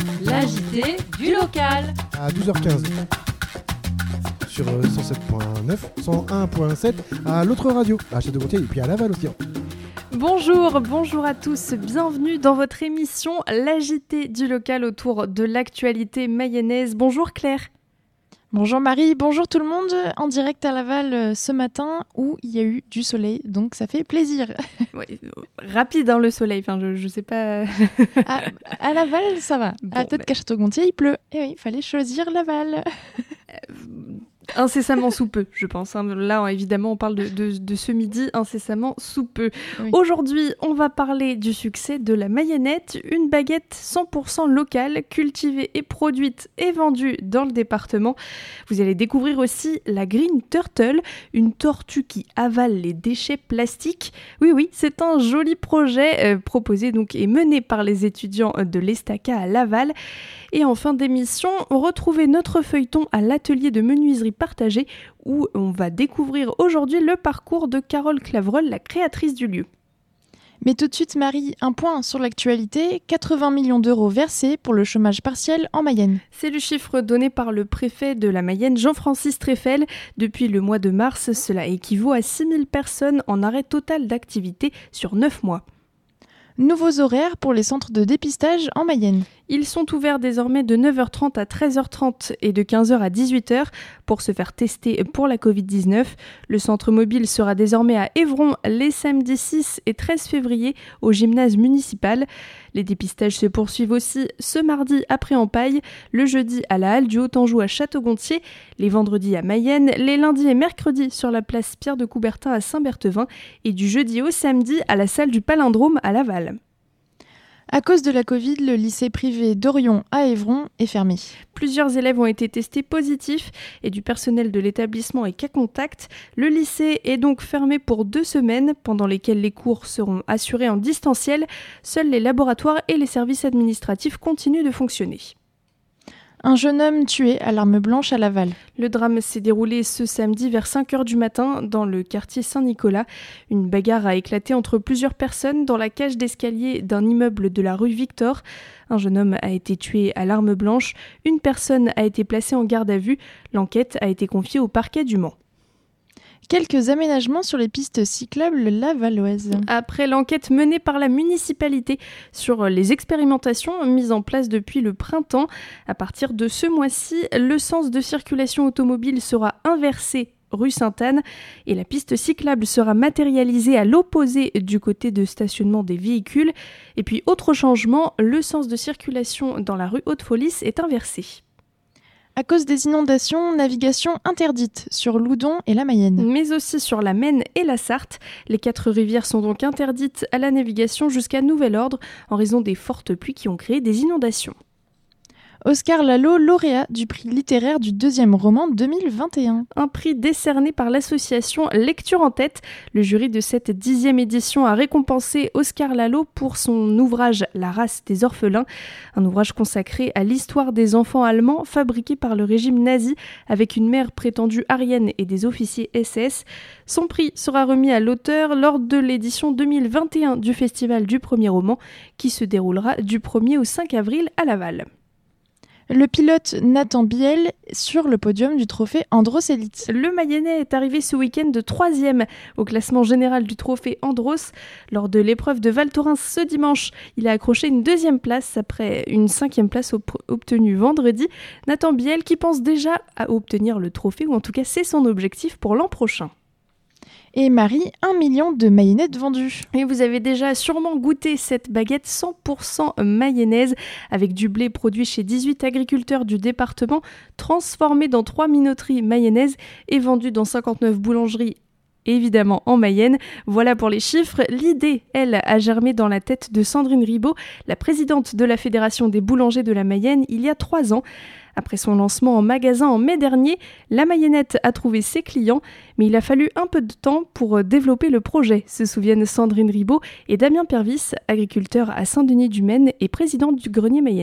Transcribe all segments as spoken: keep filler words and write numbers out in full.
L'A J T du local. À douze heures quinze. Sur cent sept virgule neuf, cent un virgule sept à l'autre radio, à Château-Gontier et puis à Laval aussi. Bonjour, bonjour à tous, bienvenue dans votre émission L'A J T du local autour de l'actualité mayonnaise. Bonjour Claire. Bonjour Marie, bonjour tout le monde, en direct à Laval euh, ce matin où il y a eu du soleil, donc ça fait plaisir. Ouais, rapide hein, le soleil, enfin je, je sais pas... à, à Laval ça va, bon, à peut-être bah... qu'à Château-Gontier il pleut, et oui, il fallait choisir Laval. euh, incessamment sous peu, je pense. Hein. Là, évidemment, on parle de, de, de ce midi, incessamment sous peu. Oui. Aujourd'hui, on va parler du succès de la mayonnette, une baguette cent pour cent locale, cultivée et produite et vendue dans le département. Vous allez découvrir aussi la Green Turtle, une tortue qui avale les déchets plastiques. Oui, oui, c'est un joli projet euh, proposé donc et mené par les étudiants de l'Estaca à Laval. Et en fin d'émission, retrouvez notre feuilleton à l'atelier de menuiserie partagée où on va découvrir aujourd'hui le parcours de Carole Clavreul, la créatrice du lieu. Mais tout de suite Marie, un point sur l'actualité, quatre-vingts millions d'euros versés pour le chômage partiel en Mayenne. C'est le chiffre donné par le préfet de la Mayenne, Jean-Francis Treffel. Depuis le mois de mars, cela équivaut à six mille personnes en arrêt total d'activité sur neuf mois. Nouveaux horaires pour les centres de dépistage en Mayenne. Ils sont ouverts désormais de neuf heures trente à treize heures trente et de quinze heures à dix-huit heures pour se faire tester pour la covid dix-neuf. Le centre mobile sera désormais à Évron les samedis six et treize février au gymnase municipal. Les dépistages se poursuivent aussi ce mardi à Pré-en-Paille, le jeudi à la Halle du Haut-Anjou à Château-Gontier, les vendredis à Mayenne, les lundis et mercredis sur la place Pierre de Coubertin à Saint-Berthevin et du jeudi au samedi à la salle du Palindrome à Laval. À cause de la Covid, le lycée privé d'Orion à Évron est fermé. Plusieurs élèves ont été testés positifs et du personnel de l'établissement est cas contact. Le lycée est donc fermé pour deux semaines, pendant lesquelles les cours seront assurés en distanciel. Seuls les laboratoires et les services administratifs continuent de fonctionner. Un jeune homme tué à l'arme blanche à Laval. Le drame s'est déroulé ce samedi vers cinq heures du matin dans le quartier Saint-Nicolas. Une bagarre a éclaté entre plusieurs personnes dans la cage d'escalier d'un immeuble de la rue Victor. Un jeune homme a été tué à l'arme blanche. Une personne a été placée en garde à vue. L'enquête a été confiée au parquet du Mans. Quelques aménagements sur les pistes cyclables lavalloises. Après l'enquête menée par la municipalité sur les expérimentations mises en place depuis le printemps, à partir de ce mois-ci, le sens de circulation automobile sera inversé rue Sainte-Anne et la piste cyclable sera matérialisée à l'opposé du côté de stationnement des véhicules. Et puis autre changement, le sens de circulation dans la rue Haute-Folis est inversé. À cause des inondations, navigation interdite sur l'Oudon et la Mayenne. Mais aussi sur la Maine et la Sarthe. Les quatre rivières sont donc interdites à la navigation jusqu'à nouvel ordre en raison des fortes pluies qui ont créé des inondations. Oscar Lalo, lauréat du prix littéraire du deuxième roman deux mille vingt et un. Un prix décerné par l'association Lecture en tête. Le jury de cette dixième édition a récompensé Oscar Lalo pour son ouvrage La race des orphelins, un ouvrage consacré à l'histoire des enfants allemands fabriqués par le régime nazi avec une mère prétendue aryenne et des officiers S S. Son prix sera remis à l'auteur lors de l'édition deux mille vingt et un du Festival du premier roman qui se déroulera du premier au cinq avril à Laval. Le pilote Nathan Biel sur le podium du trophée Andros Elite. Le Mayennais est arrivé ce week-end de troisième au classement général du trophée Andros. Lors de l'épreuve de Val Thorens ce dimanche, il a accroché une deuxième place après une cinquième place op- obtenue vendredi. Nathan Biel qui pense déjà à obtenir le trophée, ou en tout cas c'est son objectif pour l'an prochain. Et Marie, un million de mayonnettes vendues. Et vous avez déjà sûrement goûté cette baguette cent pour cent mayonnaise avec du blé produit chez dix-huit agriculteurs du département, transformé dans trois minoteries mayonnaises et vendu dans cinquante-neuf boulangeries évidemment en Mayenne. Voilà pour les chiffres. L'idée, elle, a germé dans la tête de Sandrine Ribaud, la présidente de la Fédération des boulangers de la Mayenne, il y a trois ans. Après son lancement en magasin en mai dernier, la Mayennette a trouvé ses clients, mais il a fallu un peu de temps pour développer le projet, se souviennent Sandrine Ribaud et Damien Pervis, agriculteur à Saint-Denis-du-Maine et président du grenier mayennais.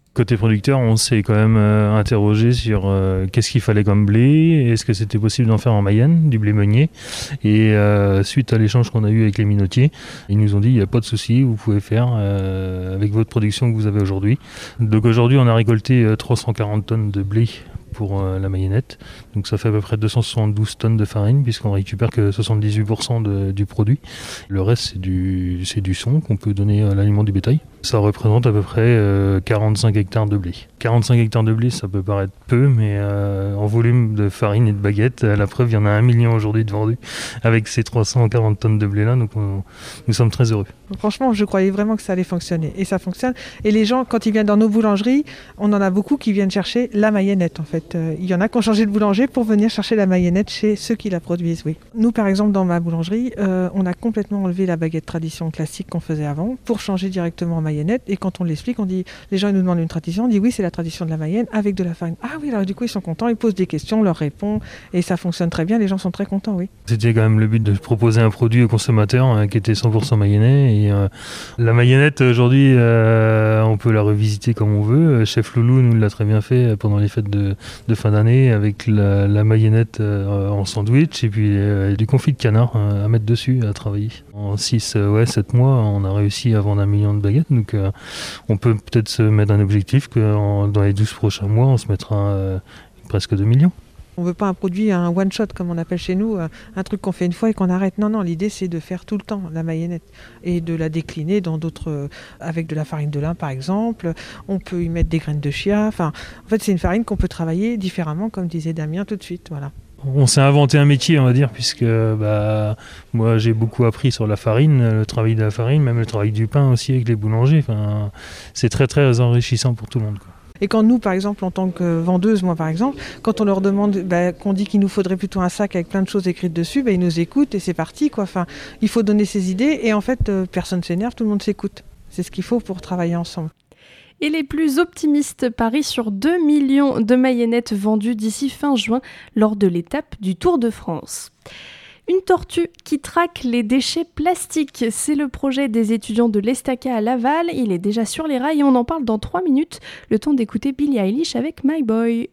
Côté producteur, on s'est quand même euh, interrogé sur euh, qu'est-ce qu'il fallait comme blé, est-ce que c'était possible d'en faire en Mayenne, du blé meunier. Et euh, suite à l'échange qu'on a eu avec les minotiers, ils nous ont dit il n'y a pas de souci, vous pouvez faire euh, avec votre production que vous avez aujourd'hui. Donc aujourd'hui, on a récolté euh, trois cent quarante tonnes de blé pour euh, la Mayennette. Donc ça fait à peu près deux cent soixante-douze tonnes de farine puisqu'on récupère que soixante-dix-huit pour cent de, du produit. Le reste, c'est du, c'est du son qu'on peut donner à l'aliment du bétail. Ça représente à peu près euh, quarante-cinq hectares de blé. quarante-cinq hectares de blé, ça peut paraître peu, mais euh, en volume de farine et de baguettes, à la preuve, il y en a un million aujourd'hui de vendus avec ces trois cent quarante tonnes de blé-là, donc on, nous sommes très heureux. Franchement, je croyais vraiment que ça allait fonctionner, et ça fonctionne. Et les gens, quand ils viennent dans nos boulangeries, on en a beaucoup qui viennent chercher la Mayennette, en fait. Euh, il y en a qui ont changé de boulanger pour venir chercher la Mayennette chez ceux qui la produisent, oui. Nous, par exemple, dans ma boulangerie, euh, on a complètement enlevé la baguette tradition classique qu'on faisait avant pour changer directement en Mayennette. Et quand on l'explique, on dit, les gens ils nous demandent une tradition, on dit oui, c'est la tradition de la Mayenne avec de la farine. Ah oui, alors du coup ils sont contents, ils posent des questions, on leur répond et ça fonctionne très bien, les gens sont très contents, oui. C'était quand même le but de proposer un produit aux consommateurs euh, qui était cent pour cent mayennais. Et euh, la Mayennette aujourd'hui, euh, on peut la revisiter comme on veut. Chef Loulou nous l'a très bien fait pendant les fêtes de, de fin d'année avec la, la Mayennette euh, en sandwich et puis euh, du confit de canard euh, à mettre dessus, à travailler. En six, euh, ouais, sept mois, on a réussi à vendre un million de baguettes, donc euh, on peut peut-être se mettre un objectif que en, dans les douze prochains mois, on se mettra euh, presque deux millions. On ne veut pas un produit, un one-shot comme on appelle chez nous, un truc qu'on fait une fois et qu'on arrête. Non, non, l'idée c'est de faire tout le temps la Mayennette et de la décliner dans d'autres, avec de la farine de lin par exemple. On peut y mettre des graines de chia. Enfin, en fait, c'est une farine qu'on peut travailler différemment, comme disait Damien tout de suite. Voilà. On s'est inventé un métier, on va dire, puisque bah, moi j'ai beaucoup appris sur la farine, le travail de la farine, même le travail du pain aussi avec les boulangers. Enfin, c'est très très enrichissant pour tout le monde, quoi. Et quand nous, par exemple, en tant que vendeuse, moi par exemple, quand on leur demande, bah, qu'on dit qu'il nous faudrait plutôt un sac avec plein de choses écrites dessus, bah, ils nous écoutent et c'est parti, quoi. Enfin, il faut donner ses idées et en fait, euh, personne ne s'énerve, tout le monde s'écoute. C'est ce qu'il faut pour travailler ensemble. Et les plus optimistes parient sur deux millions de Mayennettes vendues d'ici fin juin lors de l'étape du Tour de France. Une tortue qui traque les déchets plastiques, c'est le projet des étudiants de l'Estaca à Laval. Il est déjà sur les rails et on en parle dans trois minutes. Le temps d'écouter Billie Eilish avec My Boy.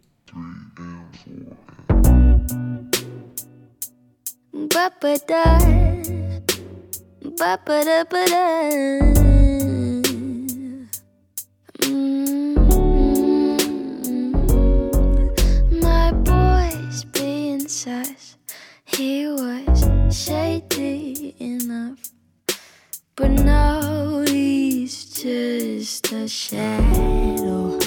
Ba-ba-da, ba-ba-da-ba-da. My boy's being sus. He was shady enough, but now he's just a shadow.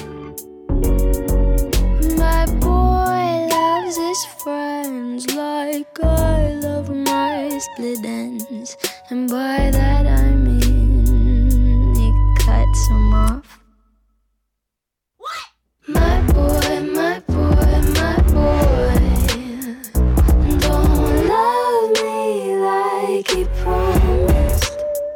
My boy loves his friends like I love my split ends, and by that I mean he cuts them off. What? My boy, my boy, my boy don't love me like he promised.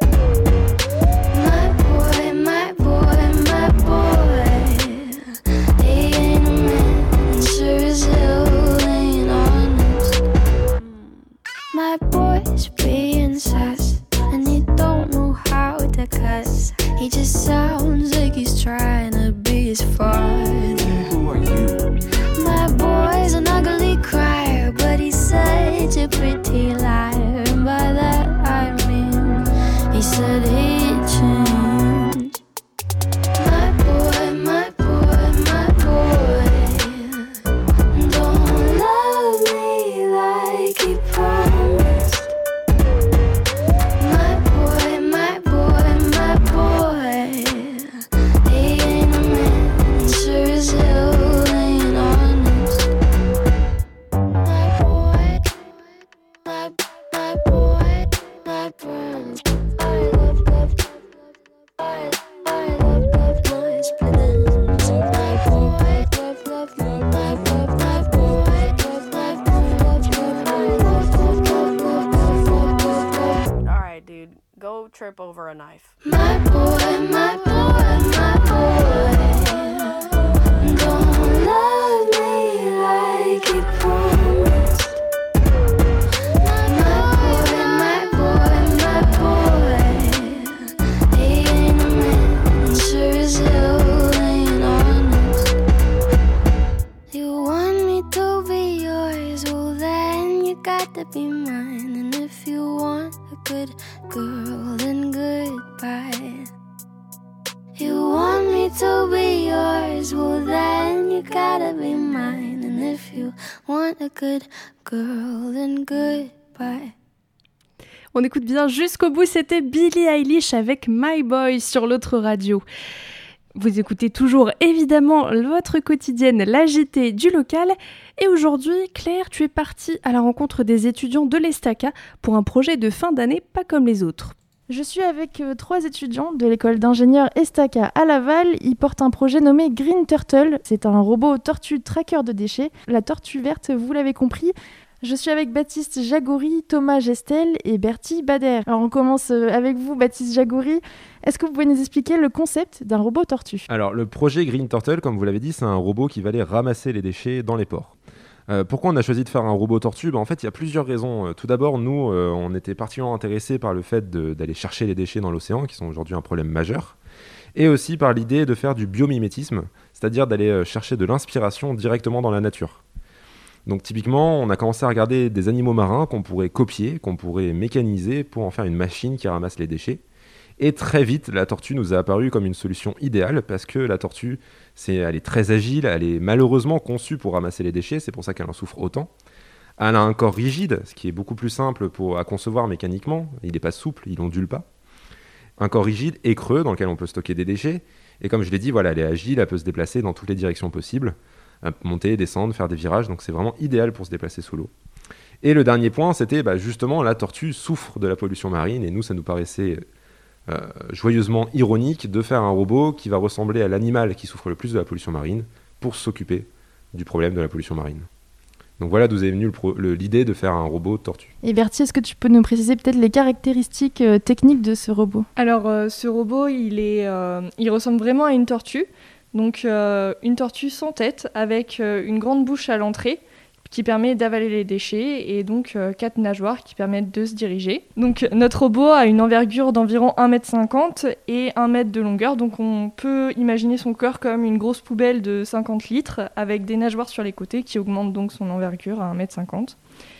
My boy, my boy, my boy, he ain't a man, sure as hell ain't honest. My boy's being sus, and he don't know how to cuss. He just sounds like he's trying to be his father. Who are you? My boy's an ugly crier, but he's such a pretty liar. And by that I mean he said he'd change. My boy, my boy, my boy don't love me like he promised. My boy, my boy, my boy, he ain't a man, sure as hell ain't honest. My boy, my, my boy, my boy, I love, love, I, I love, love my split ends. My boy, love, love, love, my, love, my boy, love, my boy, love, love, I love, love, love, love, love, love, love. Alright, dude, go trip over a knife. My boy, my boy, my boy don't love me like he promised. My boy, my boy, my boy, he ain't a man, sure as hell ain't good girl, then goodbye. You want me to be yours, well then you gotta be mine. And if you want a good girl, then goodbye. On écoute bien jusqu'au bout, c'était Billie Eilish avec My Boy sur l'autre radio. Vous écoutez toujours évidemment votre quotidienne, l'A J T du local. Et aujourd'hui, Claire, tu es partie à la rencontre des étudiants de l'Estaca pour un projet de fin d'année pas comme les autres. Je suis avec euh, trois étudiants de l'école d'ingénieurs Estaca à Laval. Ils portent un projet nommé Green Turtle. C'est un robot tortue tracker de déchets. La tortue verte, vous l'avez compris. Je suis avec Baptiste Jagouri, Thomas Gestel et Bertie Bader. Alors on commence avec vous, Baptiste Jagouri. Est-ce que vous pouvez nous expliquer le concept d'un robot tortue ? Alors le projet Green Turtle, comme vous l'avez dit, c'est un robot qui va aller ramasser les déchets dans les ports. Euh, pourquoi on a choisi de faire un robot tortue ? Ben, en fait, il y a plusieurs raisons. Euh, tout d'abord, nous, euh, on était particulièrement intéressés par le fait de, d'aller chercher les déchets dans l'océan, qui sont aujourd'hui un problème majeur, et aussi par l'idée de faire du biomimétisme, c'est-à-dire d'aller euh, chercher de l'inspiration directement dans la nature. Donc typiquement, on a commencé à regarder des animaux marins qu'on pourrait copier, qu'on pourrait mécaniser pour en faire une machine qui ramasse les déchets. Et très vite, la tortue nous a apparu comme une solution idéale parce que la tortue, c'est, elle est très agile, elle est malheureusement conçue pour ramasser les déchets, c'est pour ça qu'elle en souffre autant. Elle a un corps rigide, ce qui est beaucoup plus simple pour, à concevoir mécaniquement, il n'est pas souple, il ondule pas. Un corps rigide et creux dans lequel on peut stocker des déchets. Et comme je l'ai dit, voilà, elle est agile, elle peut se déplacer dans toutes les directions possibles. Monter, descendre, faire des virages, donc c'est vraiment idéal pour se déplacer sous l'eau. Et le dernier point, c'était bah, justement la tortue souffre de la pollution marine, et nous, ça nous paraissait euh, joyeusement ironique de faire un robot qui va ressembler à l'animal qui souffre le plus de la pollution marine pour s'occuper du problème de la pollution marine. Donc voilà d'où est venue le pro- le, l'idée de faire un robot tortue. Et Bertie, est-ce que tu peux nous préciser peut-être les caractéristiques euh, techniques de ce robot ? Alors, euh, ce robot, il, est, euh, il ressemble vraiment à une tortue. Donc euh, une tortue sans tête avec euh, une grande bouche à l'entrée qui permet d'avaler les déchets et donc euh, quatre nageoires qui permettent de se diriger. Donc notre robot a une envergure d'environ un mètre cinquante et un mètre de longueur. Donc on peut imaginer son corps comme une grosse poubelle de cinquante litres avec des nageoires sur les côtés qui augmentent donc son envergure à un mètre cinquante.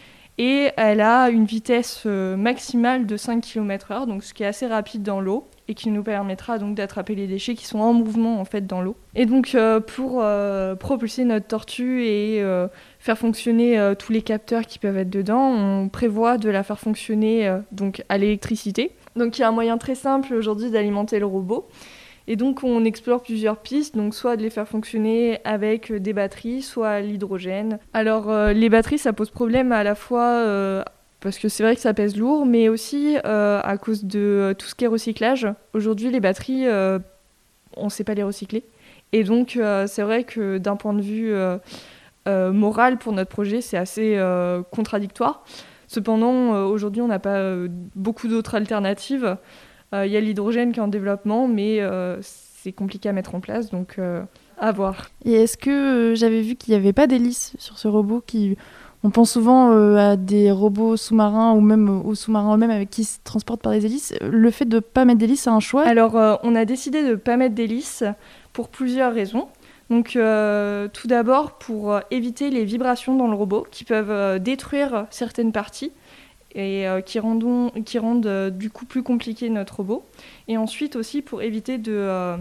Et elle a une vitesse euh, maximale de cinq kilomètres heure, donc ce qui est assez rapide dans l'eau et qui nous permettra donc d'attraper les déchets qui sont en mouvement en fait dans l'eau. Et donc euh, pour euh, propulser notre tortue et euh, faire fonctionner euh, tous les capteurs qui peuvent être dedans, on prévoit de la faire fonctionner euh, donc à l'électricité. Donc il y a un moyen très simple aujourd'hui d'alimenter le robot. Et donc on explore plusieurs pistes, donc soit de les faire fonctionner avec des batteries, soit à l'hydrogène. Alors euh, les batteries, ça pose problème à la fois euh, parce que c'est vrai que ça pèse lourd, mais aussi euh, à cause de euh, tout ce qui est recyclage. Aujourd'hui, les batteries, euh, on ne sait pas les recycler. Et donc euh, c'est vrai que d'un point de vue euh, euh, moral pour notre projet, c'est assez euh, contradictoire. Cependant, euh, aujourd'hui, on n'a pas euh, beaucoup d'autres alternatives. Il euh, y a l'hydrogène qui est en développement, mais euh, c'est compliqué à mettre en place, donc euh, à voir. Et est-ce que euh, j'avais vu qu'il n'y avait pas d'hélice sur ce robot qui... On pense souvent euh, à des robots sous-marins ou même aux sous-marins eux-mêmes avec qui se transportent par des hélices. Le fait de ne pas mettre d'hélice, c'est un choix ? Alors, euh, on a décidé de ne pas mettre d'hélice pour plusieurs raisons. Donc, euh, tout d'abord, pour éviter les vibrations dans le robot qui peuvent euh, détruire certaines parties et euh, qui, rendons, qui rendent euh, du coup plus compliqué notre robot. Et ensuite aussi pour éviter de euh,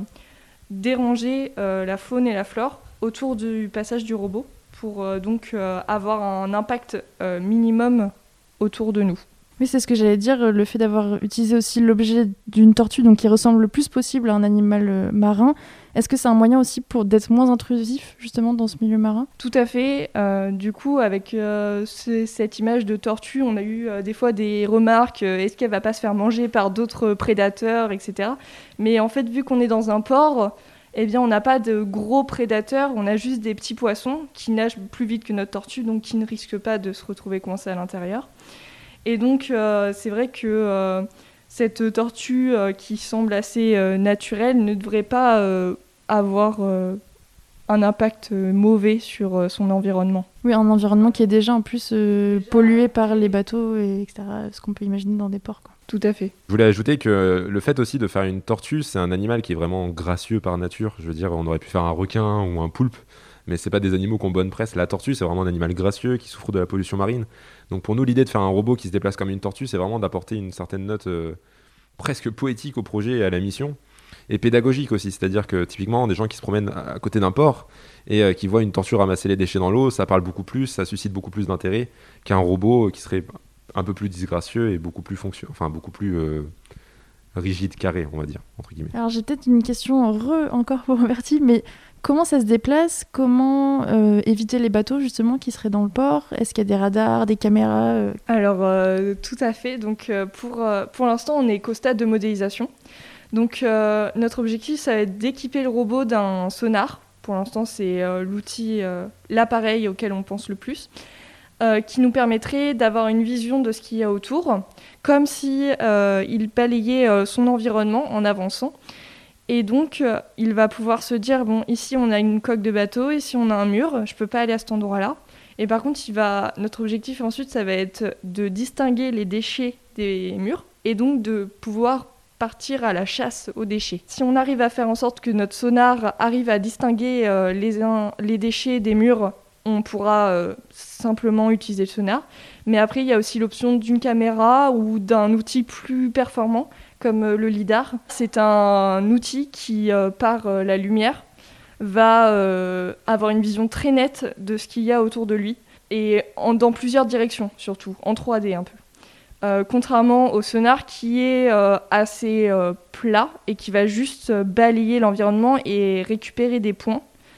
déranger euh, la faune et la flore autour du passage du robot pour euh, donc euh, avoir un impact euh, minimum autour de nous. Oui, c'est ce que j'allais dire, le fait d'avoir utilisé aussi l'objet d'une tortue, donc qui ressemble le plus possible à un animal euh, marin. Est-ce que c'est un moyen aussi pour d'être moins intrusif justement dans ce milieu marin ? Tout à fait. Euh, du coup, avec euh, c- cette image de tortue, on a eu euh, des fois des remarques. Euh, est-ce qu'elle va pas se faire manger par d'autres prédateurs, et cetera. Mais en fait, vu qu'on est dans un port, eh bien, on n'a pas de gros prédateurs. On a juste des petits poissons qui nagent plus vite que notre tortue, donc qui ne risquent pas de se retrouver coincés à l'intérieur. Et donc, euh, c'est vrai que euh, cette tortue euh, qui semble assez euh, naturelle ne devrait pas euh, avoir euh, un impact euh, mauvais sur euh, son environnement. Oui, un environnement qui est déjà en plus euh, pollué par les bateaux, et etc., ce qu'on peut imaginer dans des ports, quoi. Tout à fait. Je voulais ajouter que le fait aussi de faire une tortue, c'est un animal qui est vraiment gracieux par nature. Je veux dire, on aurait pu faire un requin ou un poulpe. mais c'est pas des animaux qui ont bonne presse. La tortue, c'est vraiment un animal gracieux qui souffre de la pollution marine. Donc pour nous, l'idée de faire un robot qui se déplace comme une tortue, c'est vraiment d'apporter une certaine note euh, presque poétique au projet et à la mission, et pédagogique aussi. C'est-à-dire que typiquement, des gens qui se promènent à côté d'un port et euh, qui voient une tortue ramasser les déchets dans l'eau, ça parle beaucoup plus, ça suscite beaucoup plus d'intérêt qu'un robot qui serait un peu plus disgracieux et beaucoup plus fonction, enfin beaucoup plus euh, rigide, carré, on va dire, entre guillemets. Alors j'ai peut-être une question re encore pour Bertie, mais comment ça se déplace? Comment euh, éviter les bateaux justement qui seraient dans le port? Est-ce qu'il y a des radars, des caméras euh... Alors euh, tout à fait. Donc euh, pour, euh, pour l'instant, on est qu'au stade de modélisation. Donc euh, notre objectif, ça va être d'équiper le robot d'un sonar. Pour l'instant, c'est euh, l'outil, euh, l'appareil auquel on pense le plus, euh, qui nous permettrait d'avoir une vision de ce qu'il y a autour, comme si euh, il balayait euh, son environnement en avançant. Et donc, euh, il va pouvoir se dire, bon, ici, on a une coque de bateau, ici, on a un mur, je ne peux pas aller à cet endroit-là. Et par contre, il va... notre objectif, ensuite, ça va être de distinguer les déchets des murs et donc de pouvoir partir à la chasse aux déchets. Si on arrive à faire en sorte que notre sonar arrive à distinguer euh, les, un, les déchets des murs, on pourra euh, simplement utiliser le sonar. Mais après, il y a aussi l'option d'une caméra ou d'un outil plus performant, comme euh, le lidar. C'est un outil qui, euh, par euh, la lumière, va euh, avoir une vision très nette de ce qu'il y a autour de lui, et en, dans plusieurs directions, surtout, en trois D un peu. Euh, contrairement au sonar qui est euh, assez euh, plat et qui va juste euh, balayer l'environnement et récupérer des points,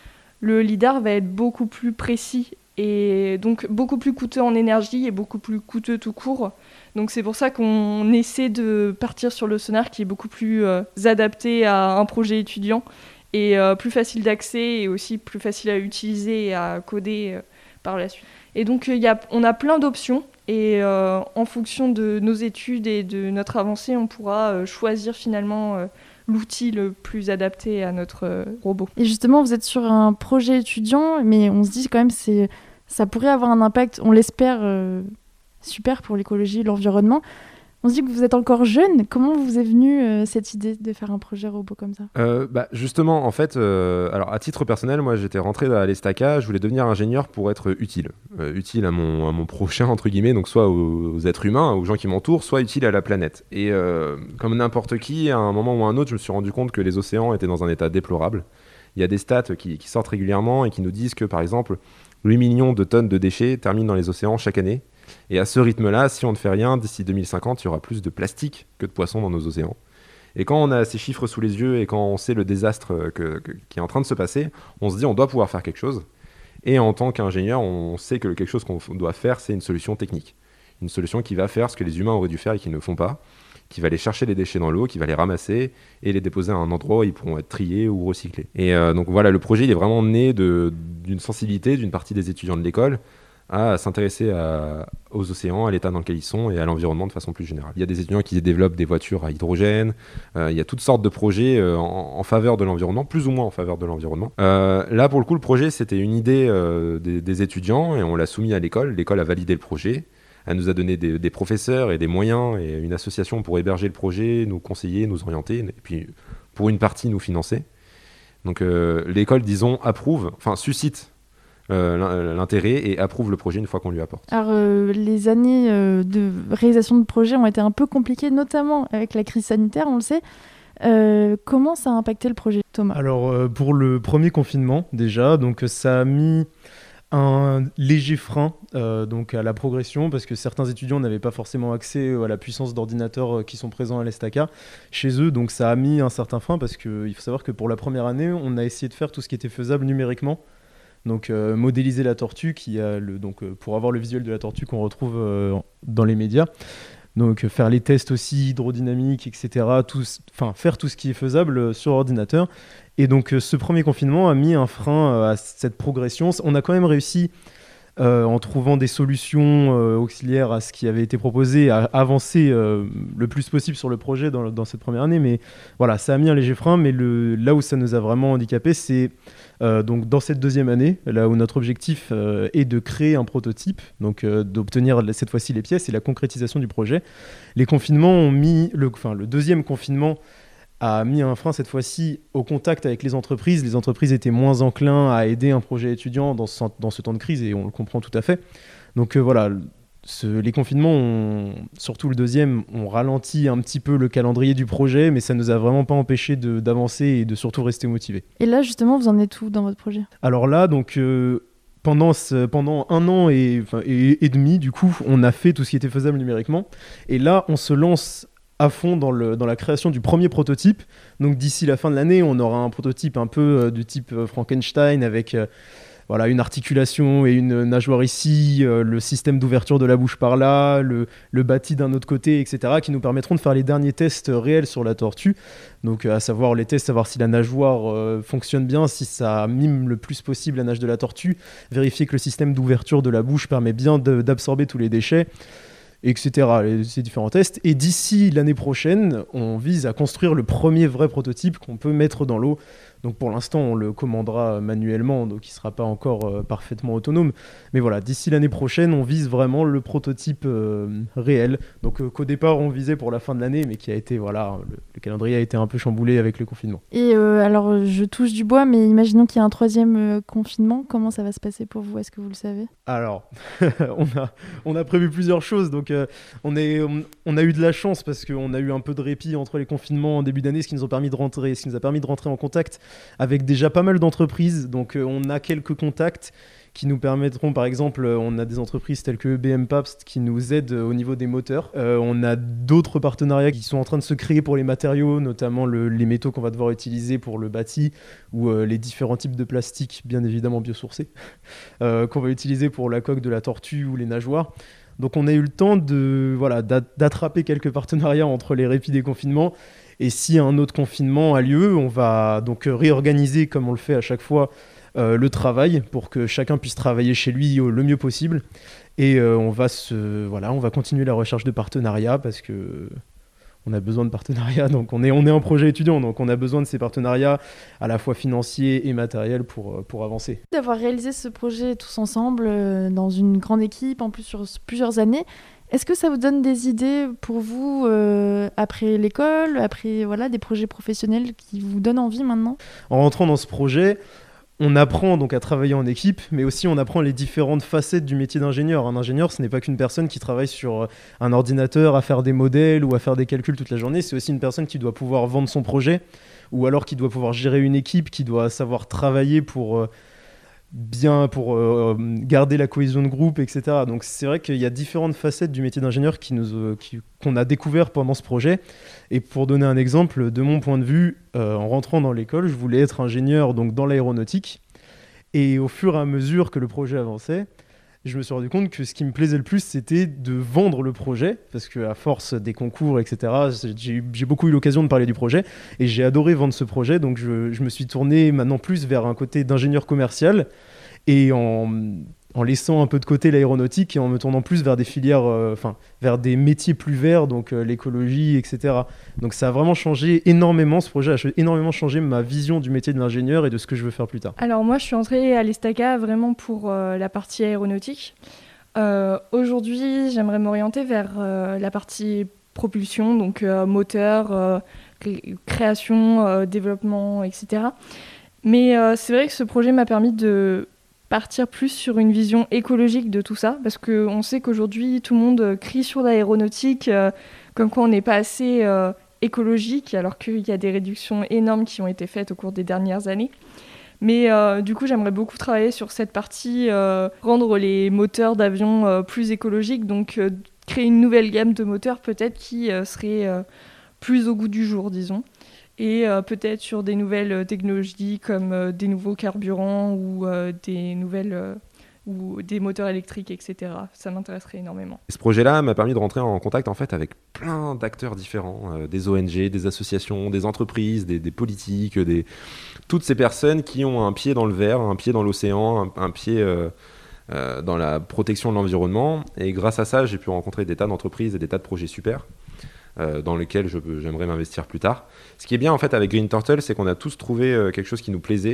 le lidar va être beaucoup plus précis et donc beaucoup plus coûteux en énergie et beaucoup plus coûteux tout court. Donc c'est pour ça qu'on essaie de partir sur le sonar qui est beaucoup plus euh, adapté à un projet étudiant et euh, plus facile d'accès et aussi plus facile à utiliser et à coder euh, par la suite. Et donc euh, y a, on a plein d'options. Et euh, en fonction de nos études et de notre avancée, on pourra euh, choisir finalement euh, l'outil le plus adapté à notre euh, robot. Et justement, vous êtes sur un projet étudiant, mais on se dit quand même que ça pourrait avoir un impact, on l'espère, euh, super pour l'écologie et l'environnement. On se dit que vous êtes encore jeune. Comment vous est venue euh, cette idée de faire un projet robot comme ça? euh, bah, Justement, en fait, euh, alors à titre personnel, moi j'étais rentré à l'ESTACA, je voulais devenir ingénieur pour être utile. Euh, utile à mon, à mon prochain, entre guillemets, donc soit aux, aux êtres humains, aux gens qui m'entourent, soit utile à la planète. Et euh, comme n'importe qui, à un moment ou à un autre, je me suis rendu compte que les océans étaient dans un état déplorable. Il y a des stats qui, qui sortent régulièrement et qui nous disent que, par exemple, huit millions de tonnes de déchets terminent dans les océans chaque année. Et à ce rythme-là, si on ne fait rien, d'ici deux mille cinquante, il y aura plus de plastique que de poissons dans nos océans. Et quand on a ces chiffres sous les yeux et quand on sait le désastre que, que, qui est en train de se passer, on se dit on doit pouvoir faire quelque chose. Et en tant qu'ingénieur, on sait que quelque chose qu'on doit faire, c'est une solution technique. Une solution qui va faire ce que les humains auraient dû faire et qu'ils ne font pas, qui va aller chercher les déchets dans l'eau, qui va les ramasser et les déposer à un endroit où ils pourront être triés ou recyclés. Et euh, donc voilà, le projet il est vraiment né de, d'une sensibilité d'une partie des étudiants de l'école à s'intéresser à, aux océans, à l'état dans lequel ils sont et à l'environnement de façon plus générale. Il y a des étudiants qui développent des voitures à hydrogène, euh, il y a toutes sortes de projets euh, en, en faveur de l'environnement, plus ou moins en faveur de l'environnement. Euh, là, pour le coup, le projet, c'était une idée euh, des, des étudiants et on l'a soumis à l'école. L'école a validé le projet. Elle nous a donné des, des professeurs et des moyens et une association pour héberger le projet, nous conseiller, nous orienter et puis pour une partie nous financer. Donc euh, l'école, disons, approuve, enfin suscite Euh, l'intérêt et approuve le projet une fois qu'on lui apporte. Alors euh, les années euh, de réalisation de projets ont été un peu compliquées, notamment avec la crise sanitaire, on le sait. Euh, comment ça a impacté le projet, Thomas? Alors euh, pour le premier confinement déjà, donc ça a mis un léger frein euh, donc à la progression parce que certains étudiants n'avaient pas forcément accès à la puissance d'ordinateurs qui sont présents à l'ESTACA chez eux, donc ça a mis un certain frein parce qu'il faut savoir que pour la première année, on a essayé de faire tout ce qui était faisable numériquement. Donc euh, modéliser la tortue, qui a le, donc, euh, pour avoir le visuel de la tortue qu'on retrouve euh, dans les médias. Donc euh, faire les tests aussi hydrodynamiques, et cetera. Tout, faire tout ce qui est faisable euh, sur ordinateur. Et donc euh, ce premier confinement a mis un frein euh, à cette progression. On a quand même réussi, euh, en trouvant des solutions euh, auxiliaires à ce qui avait été proposé, à avancer euh, le plus possible sur le projet dans, dans cette première année. Mais voilà, ça a mis un léger frein. Mais le, là où ça nous a vraiment handicapé, c'est Euh, donc dans cette deuxième année, là où notre objectif euh, est de créer un prototype, donc euh, d'obtenir cette fois-ci les pièces et la concrétisation du projet. Les confinements ont mis, le, enfin le deuxième confinement a mis un frein cette fois-ci au contact avec les entreprises. Les entreprises étaient moins enclins à aider un projet étudiant dans ce, dans ce temps de crise, et on le comprend tout à fait. Donc euh, voilà, ce, les confinements, ont, surtout le deuxième, ont ralenti un petit peu le calendrier du projet, mais ça ne nous a vraiment pas empêché de, d'avancer et de surtout rester motivés. Et là, justement, vous en êtes où dans votre projet ? Alors là, donc... Euh, Pendant, ce, pendant un an et, enfin, et, et demi, du coup, on a fait tout ce qui était faisable numériquement. Et là, on se lance à fond dans, le, dans la création du premier prototype. Donc d'ici la fin de l'année, on aura un prototype un peu euh, du type euh, Frankenstein avec euh, voilà, une articulation et une nageoire ici, euh, le système d'ouverture de la bouche par là, le, le bâti d'un autre côté, et cetera, qui nous permettront de faire les derniers tests réels sur la tortue. Donc à savoir les tests, savoir si la nageoire euh, fonctionne bien, si ça mime le plus possible la nage de la tortue, vérifier que le système d'ouverture de la bouche permet bien de, d'absorber tous les déchets, et cetera. Ces différents tests. Et d'ici l'année prochaine, on vise à construire le premier vrai prototype qu'on peut mettre dans l'eau. Donc pour l'instant, on le commandera manuellement, donc il ne sera pas encore euh, parfaitement autonome. Mais voilà, d'ici l'année prochaine, on vise vraiment le prototype euh, réel. Donc euh, qu'au départ, on visait pour la fin de l'année, mais qui a été, voilà, le, le calendrier a été un peu chamboulé avec le confinement. Et euh, alors, je touche du bois, mais imaginons qu'il y a un troisième euh, confinement. Comment ça va se passer pour vous ? Est-ce que vous le savez ? Alors, on, a, on a prévu plusieurs choses. Donc euh, on, est, on, on a eu de la chance parce qu'on a eu un peu de répit entre les confinements en début d'année, ce qui nous a permis de rentrer, ce qui nous a permis de rentrer en contact avec déjà pas mal d'entreprises. Donc euh, on a quelques contacts qui nous permettront, par exemple, on a des entreprises telles que B M Pabst qui nous aident au niveau des moteurs. Euh, on a d'autres partenariats qui sont en train de se créer pour les matériaux, notamment le, les métaux qu'on va devoir utiliser pour le bâti, ou euh, les différents types de plastique, bien évidemment biosourcés, euh, qu'on va utiliser pour la coque de la tortue ou les nageoires. Donc on a eu le temps de, voilà, d'attraper quelques partenariats entre les répits des confinements. Et si un autre confinement a lieu, on va donc réorganiser, comme on le fait à chaque fois, euh, le travail pour que chacun puisse travailler chez lui le mieux possible. Et euh, on va se, voilà, on va continuer la recherche de partenariats parce que on a besoin de partenariats. Donc on est, on est un projet étudiant, donc on a besoin de ces partenariats à la fois financiers et matériels pour, pour avancer. D'avoir réalisé ce projet tous ensemble euh, dans une grande équipe, en plus sur plusieurs années, est-ce que ça vous donne des idées pour vous euh, après l'école, après voilà, des projets professionnels qui vous donnent envie maintenant ? En rentrant dans ce projet, on apprend donc à travailler en équipe, mais aussi on apprend les différentes facettes du métier d'ingénieur. Un ingénieur, ce n'est pas qu'une personne qui travaille sur un ordinateur à faire des modèles ou à faire des calculs toute la journée, c'est aussi une personne qui doit pouvoir vendre son projet, ou alors qui doit pouvoir gérer une équipe, qui doit savoir travailler pour... Euh, bien pour euh, garder la cohésion de groupe, et cetera. Donc c'est vrai qu'il y a différentes facettes du métier d'ingénieur qui nous, euh, qui, qu'on a découvert pendant ce projet. Et pour donner un exemple, de mon point de vue, euh, en rentrant dans l'école, je voulais être ingénieur donc, dans l'aéronautique. Et au fur et à mesure que le projet avançait, je me suis rendu compte que ce qui me plaisait le plus, c'était de vendre le projet, parce qu'à force des concours, et cetera, j'ai, j'ai beaucoup eu l'occasion de parler du projet, et j'ai adoré vendre ce projet, donc je, je me suis tourné maintenant plus vers un côté d'ingénieur commercial, et en, en laissant un peu de côté l'aéronautique, et en me tournant plus vers des filières, enfin, euh, vers des métiers plus verts, donc euh, l'écologie, et cetera. Donc ça a vraiment changé énormément, ce projet a énormément changé ma vision du métier de l'ingénieur et de ce que je veux faire plus tard. Alors moi, je suis entrée à l'Estaca vraiment pour euh, la partie aéronautique. Euh, aujourd'hui, j'aimerais m'orienter vers euh, la partie propulsion, donc euh, moteur, euh, création, euh, développement, et cetera. Mais euh, c'est vrai que ce projet m'a permis de partir plus sur une vision écologique de tout ça, parce qu'on sait qu'aujourd'hui, tout le monde crie sur l'aéronautique, euh, comme quoi on n'est pas assez euh, écologique, alors qu'il y a des réductions énormes qui ont été faites au cours des dernières années. Mais euh, du coup, j'aimerais beaucoup travailler sur cette partie, euh, rendre les moteurs d'avion euh, plus écologiques, donc euh, créer une nouvelle gamme de moteurs peut-être qui euh, serait euh, plus au goût du jour, disons. Et euh, peut-être sur des nouvelles technologies comme euh, des nouveaux carburants ou euh, des nouvelles euh, ou des moteurs électriques, et cetera. Ça m'intéresserait énormément. Ce projet-là m'a permis de rentrer en contact en fait avec plein d'acteurs différents, euh, des O N G, des associations, des entreprises, des, des politiques, des... toutes ces personnes qui ont un pied dans le vert, un pied dans l'océan, un, un pied euh, euh, dans la protection de l'environnement. Et grâce à ça, j'ai pu rencontrer des tas d'entreprises et des tas de projets super. Euh, dans lequel je, j'aimerais m'investir plus tard. Ce qui est bien en fait avec Green Turtle, c'est qu'on a tous trouvé euh, quelque chose qui nous plaisait,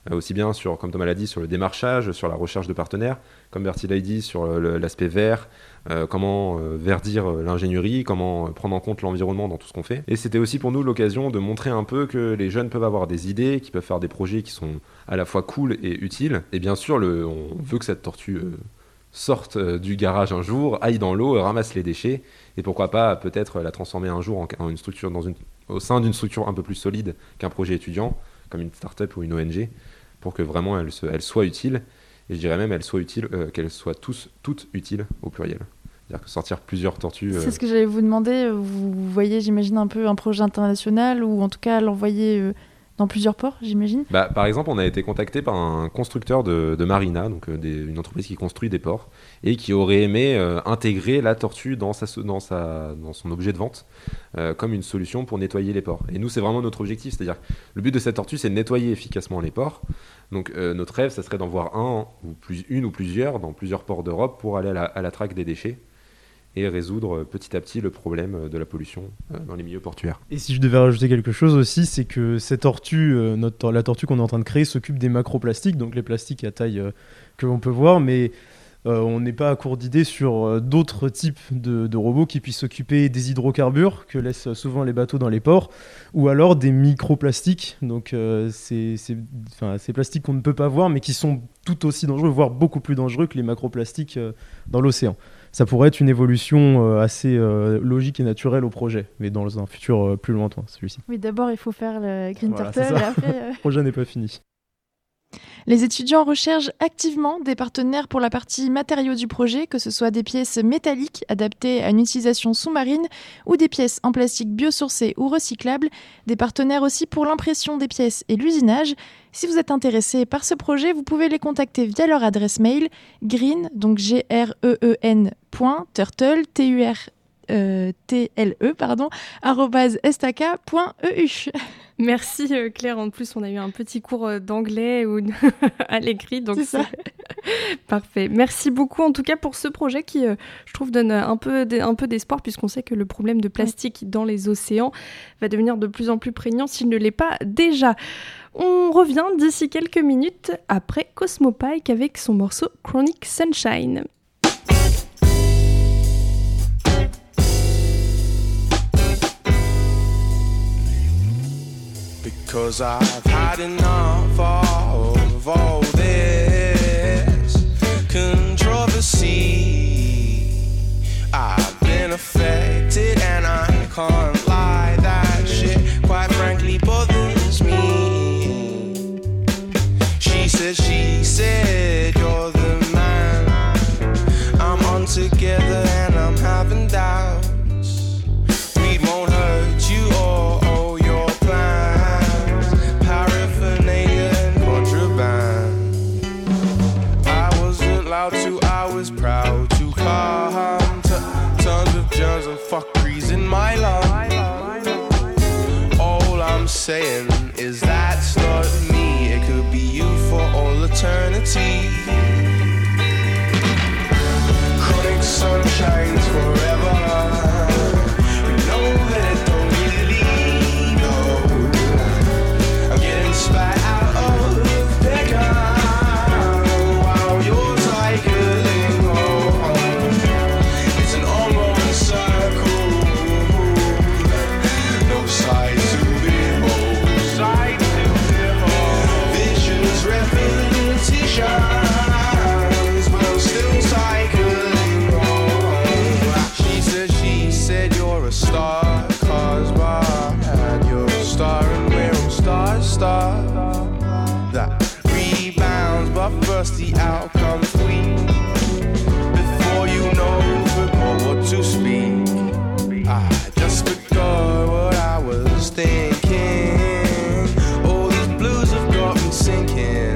euh, aussi bien sur, comme Thomas l'a dit, sur le démarchage, sur la recherche de partenaires, comme Bertie l'a dit, sur le, l'aspect vert, euh, comment euh, verdir l'ingénierie, comment euh, prendre en compte l'environnement dans tout ce qu'on fait. Et c'était aussi pour nous l'occasion de montrer un peu que les jeunes peuvent avoir des idées, qu'ils peuvent faire des projets qui sont à la fois cool et utiles. Et bien sûr, le, on veut que cette tortue euh, sorte euh, du garage un jour, aille dans l'eau, ramasse les déchets, et pourquoi pas peut-être la transformer un jour en, en une structure, dans une, au sein d'une structure un peu plus solide qu'un projet étudiant, comme une start-up ou une O N G, pour que vraiment elle, se, elle soit utile, et je dirais même elle soit utile, euh, qu'elles soient tous, toutes utiles au pluriel. C'est-à-dire que sortir plusieurs tortues... Euh... C'est ce que j'allais vous demander, vous voyez j'imagine un peu un projet international, ou en tout cas l'envoyer... Euh... dans plusieurs ports, j'imagine. Bah, par exemple, on a été contacté par un constructeur de, de marina, donc euh, des, une entreprise qui construit des ports, et qui aurait aimé euh, intégrer la tortue dans, sa, dans, sa, dans son objet de vente euh, comme une solution pour nettoyer les ports. Et nous, c'est vraiment notre objectif, c'est-à-dire que le but de cette tortue, c'est de nettoyer efficacement les ports. Donc euh, notre rêve, ça serait d'en voir un, ou plus, une ou plusieurs, dans plusieurs ports d'Europe pour aller à la, à la traque des déchets et résoudre petit à petit le problème de la pollution dans les milieux portuaires. Et si je devais rajouter quelque chose aussi, c'est que cette tortue, euh, notre, la tortue qu'on est en train de créer s'occupe des macroplastiques, donc les plastiques à taille euh, que l'on peut voir, mais euh, on n'est pas à court d'idées sur euh, d'autres types de, de robots qui puissent s'occuper des hydrocarbures que laissent souvent les bateaux dans les ports, ou alors des microplastiques, donc euh, c'est, c'est, enfin, ces plastiques qu'on ne peut pas voir, mais qui sont tout aussi dangereux, voire beaucoup plus dangereux que les macroplastiques euh, dans l'océan. Ça pourrait être une évolution euh, assez euh, logique et naturelle au projet, mais dans un futur euh, plus lointain, celui-ci. Oui, d'abord, il faut faire le Green Voilà, Turtle, et après... Euh... Le projet n'est pas fini. Les étudiants recherchent activement des partenaires pour la partie matériaux du projet, que ce soit des pièces métalliques adaptées à une utilisation sous-marine ou des pièces en plastique biosourcé ou recyclables, des partenaires aussi pour l'impression des pièces et l'usinage. Si vous êtes intéressé par ce projet, vous pouvez les contacter via leur adresse mail green, donc G R E E N, point, turtle, T U R Euh, T L E, pardon, arobase estaca point E U. Merci euh, Claire, en plus on a eu un petit cours euh, d'anglais ou à l'écrit, donc c'est, c'est... parfait. Merci beaucoup en tout cas pour ce projet qui, euh, je trouve, donne un peu, un peu d'espoir, puisqu'on sait que le problème de plastique oui. dans les océans va devenir de plus en plus prégnant s'il ne l'est pas déjà. On revient d'ici quelques minutes après Cosmopike avec son morceau Chronic Sunshine. Because I've had enough of all this controversy. I've been affected and I can't lie, that shit quite frankly bothers me. She said, she said, you're the man I'm on together and I'm having doubts. We won't hurt you or all your plans, paraphernalia and contraband. I wasn't allowed to, I was proud to come to tons of germs and fuckeries in my life. All I'm saying is that's not me, it could be you for all eternity. Chronic sun shines forever. We know that it don't really go. I'm getting spat out of Peckham while you're cycling home. It's an ongoing circle, no side to behold, side to behold. Vicious repetitions, but I'm still cycling home. She said, she said you're a star, Cosmo, and you're a star, and we're all stars, star. That rebounds, but first the outcome's weak. Before you know the what to speak, I just forgot what I was thinking. All these blues have got me sinking.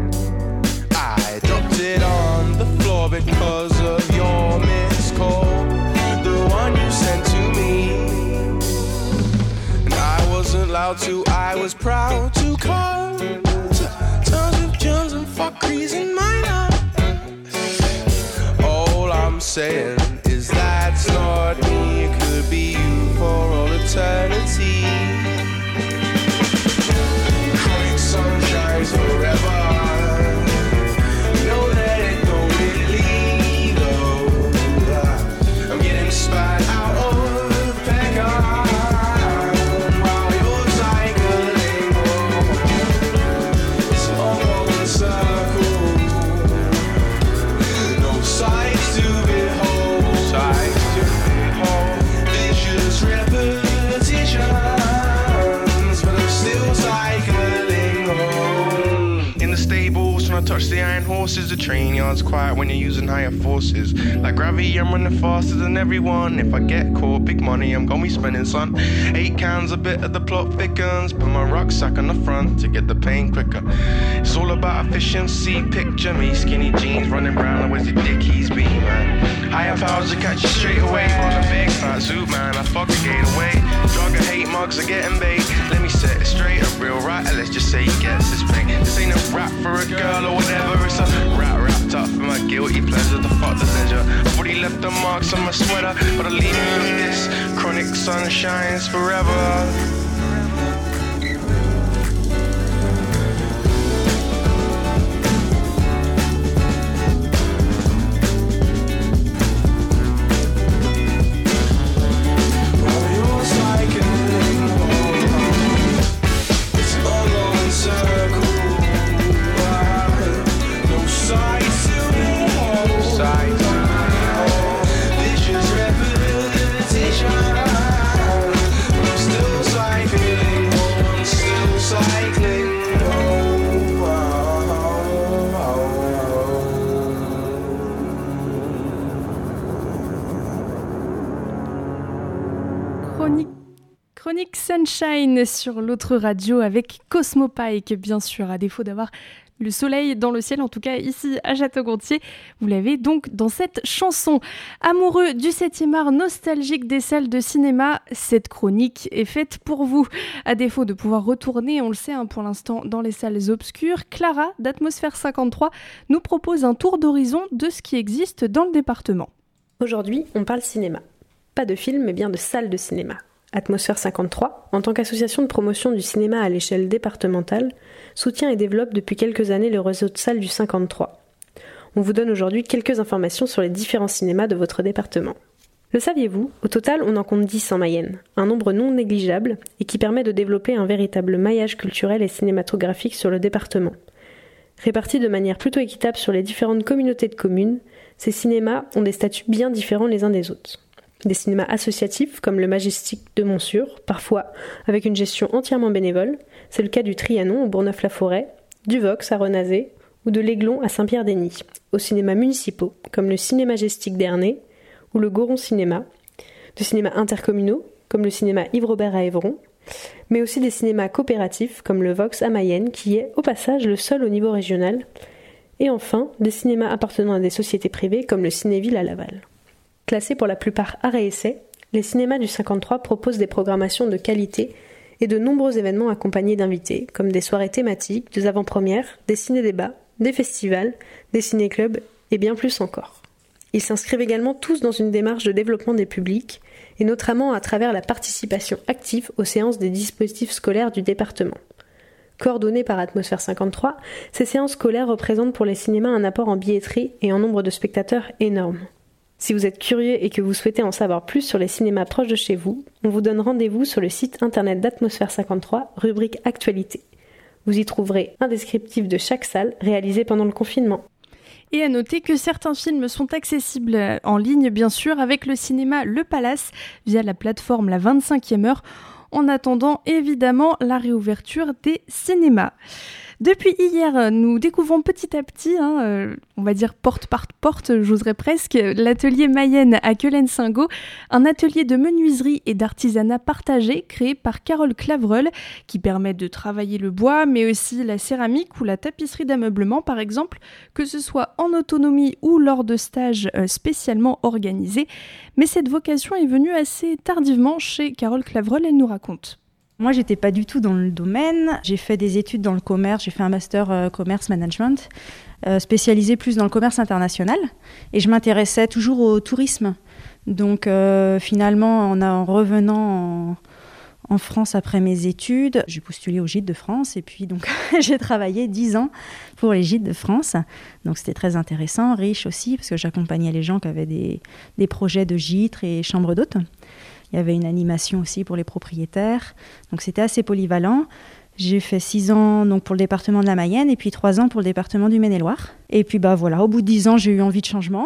I dropped it on the floor because of your missed call, the one you sent to me. And I wasn't allowed to, I was proud to come to tons of germs and fuckeries in my life. All I'm saying is that's not me, it could be you for all eternity. Chronic sun shines forever. I touch the iron horses. The train yard's quiet when you're using higher forces. Like gravity, I'm running faster than everyone. If I get caught, big money, I'm gonna be spending, son. Eight cans, a bit of the plot thickens. Put my rucksack on the front to get the pain quicker. It's all about efficiency. Picture me, skinny jeans, running round like where's the dickies be, man. Higher powers to catch you straight away. On a big fat suit, man, I fuck the gate away. Drug and hate mugs are getting bait. Let me set it straight, a real writer, let's just say he gets his pay. This ain't a rap for a girl or whatever. It's a rap wrapped up for my guilty pleasure. The fuck the ledger. I've already left the marks on my sweater, but I'll leave you with this. Chronic sun shines forever. Chronique Sunshine sur l'autre radio avec Cosmo Pike, bien sûr, à défaut d'avoir le soleil dans le ciel, en tout cas ici à Château-Gontier. Vous l'avez donc dans cette chanson. Amoureux du septième art, nostalgique des salles de cinéma, cette chronique est faite pour vous. À défaut de pouvoir retourner, on le sait hein, pour l'instant, dans les salles obscures, Clara d'Atmosphère cinquante-trois nous propose un tour d'horizon de ce qui existe dans le département. Aujourd'hui, on parle cinéma. Pas de film, mais bien de salles de cinéma. Atmosphère cinquante-trois, en tant qu'association de promotion du cinéma à l'échelle départementale, soutient et développe depuis quelques années le réseau de salles du cinquante-trois. On vous donne aujourd'hui quelques informations sur les différents cinémas de votre département. Le saviez-vous ? Au total, on en compte dix en Mayenne, un nombre non négligeable et qui permet de développer un véritable maillage culturel et cinématographique sur le département. Répartis de manière plutôt équitable sur les différentes communautés de communes, ces cinémas ont des statuts bien différents les uns des autres. Des cinémas associatifs comme le Majestic de Montsûrs, parfois avec une gestion entièrement bénévole, c'est le cas du Trianon au Bourgneuf-la-Forêt, du Vox à Renazé ou de l'Aiglon à Saint-Pierre-des-Nies, aux cinémas municipaux comme le Ciné-Majestic d'Ernée ou le Goron Cinéma, de cinémas intercommunaux comme le cinéma Yves-Robert à Évron, mais aussi des cinémas coopératifs comme le Vox à Mayenne qui est au passage le seul au niveau régional, et enfin des cinémas appartenant à des sociétés privées comme le Cinéville à Laval. Classés pour la plupart art et essai, les cinémas du cinquante-trois proposent des programmations de qualité et de nombreux événements accompagnés d'invités, comme des soirées thématiques, des avant-premières, des ciné-débats, des festivals, des ciné-clubs et bien plus encore. Ils s'inscrivent également tous dans une démarche de développement des publics, et notamment à travers la participation active aux séances des dispositifs scolaires du département. Coordonnées par Atmosphère cinquante-trois, ces séances scolaires représentent pour les cinémas un apport en billetterie et en nombre de spectateurs énorme. Si vous êtes curieux et que vous souhaitez en savoir plus sur les cinémas proches de chez vous, on vous donne rendez-vous sur le site internet d'Atmosphère cinquante-trois, rubrique Actualité. Vous y trouverez un descriptif de chaque salle réalisée pendant le confinement. Et à noter que certains films sont accessibles en ligne, bien sûr, avec le cinéma Le Palace, via la plateforme La vingt-cinquième heure, en attendant évidemment la réouverture des cinémas. Depuis hier, nous découvrons petit à petit, hein, euh, on va dire porte par porte, j'oserais presque, l'atelier Mayenne à Quelen-Saint-Gaud, un atelier de menuiserie et d'artisanat partagé créé par Carole Clavreul, qui permet de travailler le bois, mais aussi la céramique ou la tapisserie d'ameublement par exemple, que ce soit en autonomie ou lors de stages euh, spécialement organisés. Mais cette vocation est venue assez tardivement chez Carole Clavreul, elle nous raconte. Moi, j'étais pas du tout dans le domaine. J'ai fait des études dans le commerce. J'ai fait un master euh, commerce management, euh, spécialisé plus dans le commerce international. Et je m'intéressais toujours au tourisme. Donc, euh, finalement, en, en revenant en, en France après mes études, j'ai postulé au Gîtes de France. Et puis, donc, j'ai travaillé dix ans pour les Gîtes de France. Donc, c'était très intéressant, riche aussi, parce que j'accompagnais les gens qui avaient des, des projets de gîtes et chambres d'hôtes. Il y avait une animation aussi pour les propriétaires. Donc, c'était assez polyvalent. J'ai fait six ans donc, pour le département de la Mayenne et puis trois ans pour le département du Maine-et-Loire. Et puis, bah, voilà, au bout de dix ans, j'ai eu envie de changement.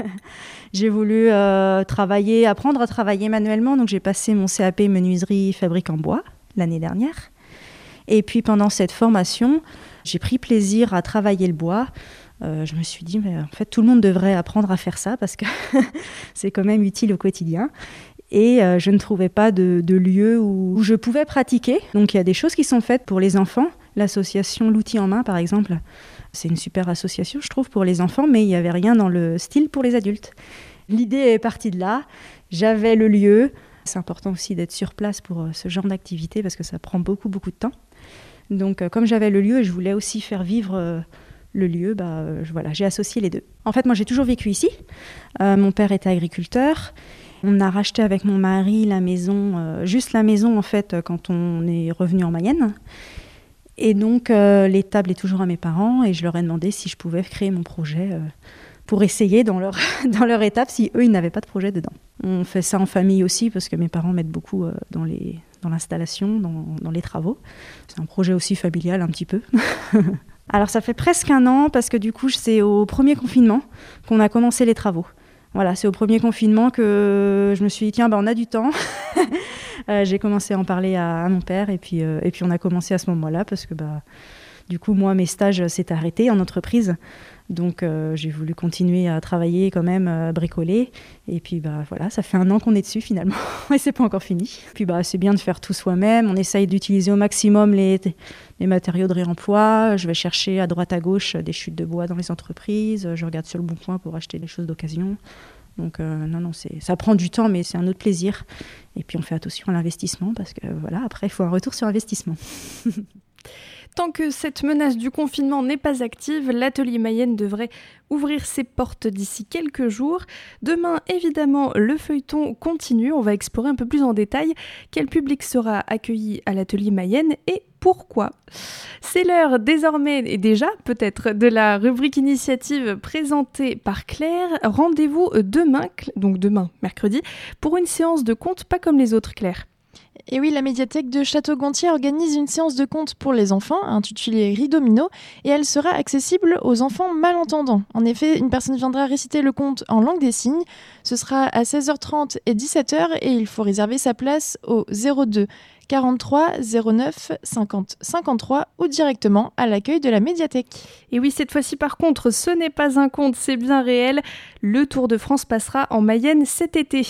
J'ai voulu euh, travailler, apprendre à travailler manuellement. Donc, j'ai passé mon C A P menuiserie fabrique en bois l'année dernière. Et puis, pendant cette formation, J'ai pris plaisir à travailler le bois. Euh, je me suis dit, mais en fait, tout le monde devrait apprendre à faire ça parce que c'est quand même utile au quotidien. Et euh, je ne trouvais pas de, de lieu où, où je pouvais pratiquer. Donc, il y a des choses qui sont faites pour les enfants. L'association L'Outil en Main, par exemple, c'est une super association, je trouve, pour les enfants, mais il n'y avait rien dans le style pour les adultes. L'idée est partie de là. J'avais le lieu. C'est important aussi d'être sur place pour euh, ce genre d'activité parce que ça prend beaucoup, beaucoup de temps. Donc, euh, comme j'avais le lieu et je voulais aussi faire vivre euh, le lieu, bah, euh, je, voilà, j'ai associé les deux. En fait, moi, j'ai toujours vécu ici. Euh, mon père était agriculteur. On a racheté avec mon mari la maison, euh, juste la maison, en fait, quand on est revenu en Mayenne. Et donc, euh, l'étable est toujours à mes parents et je leur ai demandé si je pouvais créer mon projet euh, pour essayer dans leur, dans leur étape si eux, ils n'avaient pas de projet dedans. On fait ça en famille aussi parce que mes parents m'aident beaucoup euh, dans, les, dans l'installation, dans, dans les travaux. C'est un projet aussi familial un petit peu. Alors, ça fait presque un an parce que du coup, c'est au premier confinement qu'on a commencé les travaux. Voilà, c'est au premier confinement que je me suis dit, tiens, bah, on a du temps. euh, j'ai commencé à en parler à, à mon père et puis, euh, et puis on a commencé à ce moment-là parce que bah, du coup, moi, mes stages s'étaient arrêtés en entreprise. Donc, euh, j'ai voulu continuer à travailler quand même, à bricoler. Et puis, bah, voilà, ça fait un an qu'on est dessus finalement. Et c'est pas encore fini. Puis, bah, c'est bien de faire tout soi-même. On essaye d'utiliser au maximum les, les matériaux de réemploi. Je vais chercher à droite à gauche des chutes de bois dans les entreprises. Je regarde sur le bon coin pour acheter des choses d'occasion. Donc, euh, non, non, c'est, ça prend du temps, mais c'est un autre plaisir. Et puis, on fait attention à l'investissement parce que, voilà, après, il faut un retour sur investissement. Tant que cette menace du confinement n'est pas active, l'atelier Mayenne devrait ouvrir ses portes d'ici quelques jours. Demain, évidemment, le feuilleton continue. On va explorer un peu plus en détail quel public sera accueilli à l'atelier Mayenne et pourquoi. C'est l'heure désormais, et déjà peut-être, de la rubrique initiative présentée par Claire. Rendez-vous demain, donc demain, mercredi, pour une séance de contes pas comme les autres, Claire. Et oui, la médiathèque de Château-Gontier organise une séance de contes pour les enfants, intitulée Ridomino, et elle sera accessible aux enfants malentendants. En effet, une personne viendra réciter le conte en langue des signes. Ce sera à seize heures trente et dix-sept heures et il faut réserver sa place au zéro deux quarante-trois zéro neuf cinquante cinquante-trois ou directement à l'accueil de la médiathèque. Et oui, cette fois-ci par contre, ce n'est pas un conte, c'est bien réel. Le Tour de France passera en Mayenne cet été.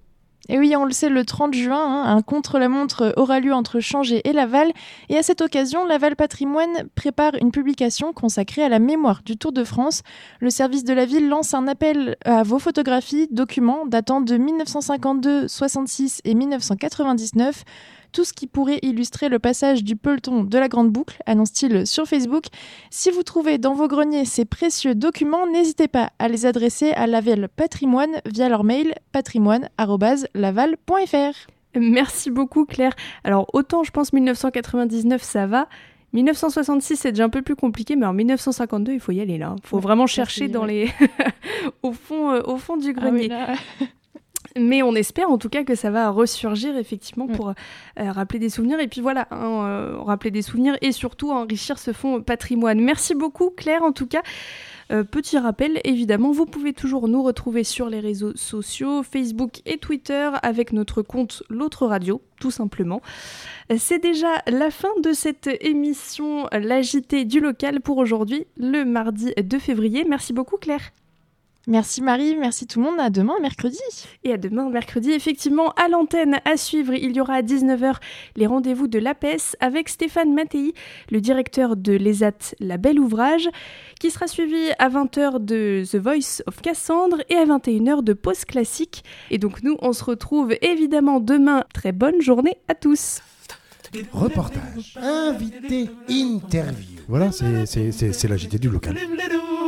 Et oui, on le sait, le trente juin, hein, un contre-la-montre aura lieu entre Changé et Laval. Et à cette occasion, Laval Patrimoine prépare une publication consacrée à la mémoire du Tour de France. Le service de la ville lance un appel à vos photographies, documents datant de mille neuf cent cinquante-deux, soixante-six et mille neuf cent quatre-vingt-dix-neuf. Tout ce qui pourrait illustrer le passage du peloton de la Grande Boucle, annonce-t-il sur Facebook. Si vous trouvez dans vos greniers ces précieux documents, n'hésitez pas à les adresser à Laval Patrimoine via leur mail patrimoine arobase laval point f r. Merci beaucoup Claire. Alors autant je pense mille neuf cent quatre-vingt-dix-neuf ça va, mille neuf cent soixante-six c'est déjà un peu plus compliqué, mais en mille neuf cent cinquante-deux il faut y aller là. Il faut ouais, vraiment chercher dans ouais. les au fond euh, au fond du grenier. Ah oui, mais on espère en tout cas que ça va ressurgir effectivement pour euh, rappeler des souvenirs et puis voilà, hein, euh, rappeler des souvenirs et surtout enrichir ce fonds patrimoine. Merci beaucoup Claire en tout cas. Euh, petit rappel, évidemment, vous pouvez toujours nous retrouver sur les réseaux sociaux, Facebook et Twitter avec notre compte L'Autre Radio, tout simplement. C'est déjà la fin de cette émission L'A J T du local pour aujourd'hui, le mardi deux février. Merci beaucoup Claire. Merci Marie, merci tout le monde, à demain mercredi. Et à demain mercredi, effectivement, à l'antenne à suivre, il y aura à dix-neuf heures les rendez-vous de l'A P E S avec Stéphane Mattei, le directeur de l'E S A T La Belle Ouvrage, qui sera suivi à vingt heures de The Voice of Cassandre et à vingt et une heures de Pause Classique. Et donc nous, on se retrouve évidemment demain. Très bonne journée à tous. Reportage, invité, interview. Voilà, c'est, c'est, c'est, c'est l'A J T du local.